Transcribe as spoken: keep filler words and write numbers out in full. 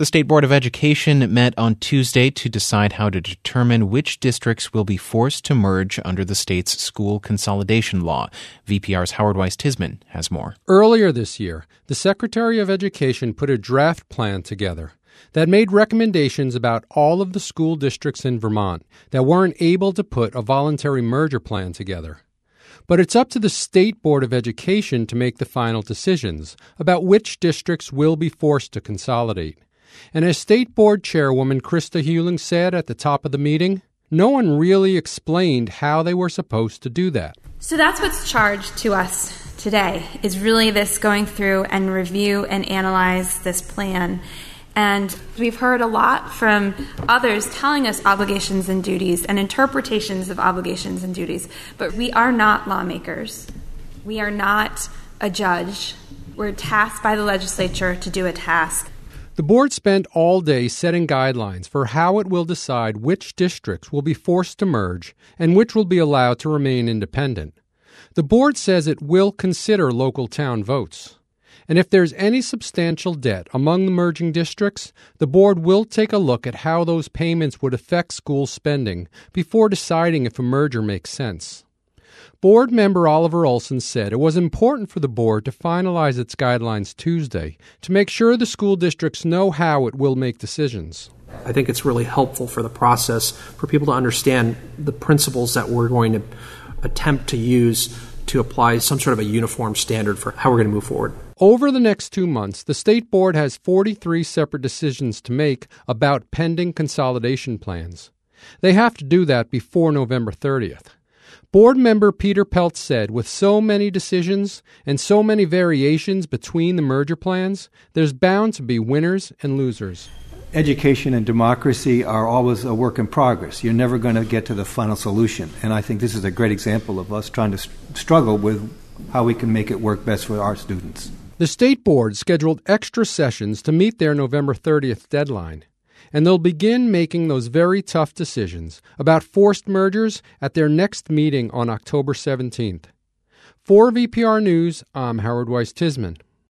The State Board of Education met on Tuesday to decide how to determine which districts will be forced to merge under the state's school consolidation law. V P R's Howard Weiss-Tisman has more. Earlier this year, the Secretary of Education put a draft plan together that made recommendations about all of the school districts in Vermont that weren't able to put a voluntary merger plan together. But it's up to the State Board of Education to make the final decisions about which districts will be forced to consolidate. And as State Board Chairwoman Krista Hewling said at the top of the meeting, no one really explained how they were supposed to do that. So that's what's charged to us today, is really this going through and review and analyze this plan. And we've heard a lot from others telling us obligations and duties and interpretations of obligations and duties. But we are not lawmakers. We are not a judge. We're tasked by the legislature to do a task. The board spent all day setting guidelines for how it will decide which districts will be forced to merge and which will be allowed to remain independent. The board says it will consider local town votes. And if there's any substantial debt among the merging districts, the board will take a look at how those payments would affect school spending before deciding if a merger makes sense. Board member Oliver Olson said it was important for the board to finalize its guidelines Tuesday to make sure the school districts know how it will make decisions. I think it's really helpful for the process for people to understand the principles that we're going to attempt to use to apply some sort of a uniform standard for how we're going to move forward. Over the next two months, the State Board has forty-three separate decisions to make about pending consolidation plans. They have to do that before November thirtieth. Board member Peter Peltz said, with so many decisions and so many variations between the merger plans, there's bound to be winners and losers. Education and democracy are always a work in progress. You're never going to get to the final solution. And I think this is a great example of us trying to st- struggle with how we can make it work best for our students. The State Board scheduled extra sessions to meet their November thirtieth deadline, and they'll begin making those very tough decisions about forced mergers at their next meeting on October seventeenth. For V P R News, I'm Howard Weiss-Tisman.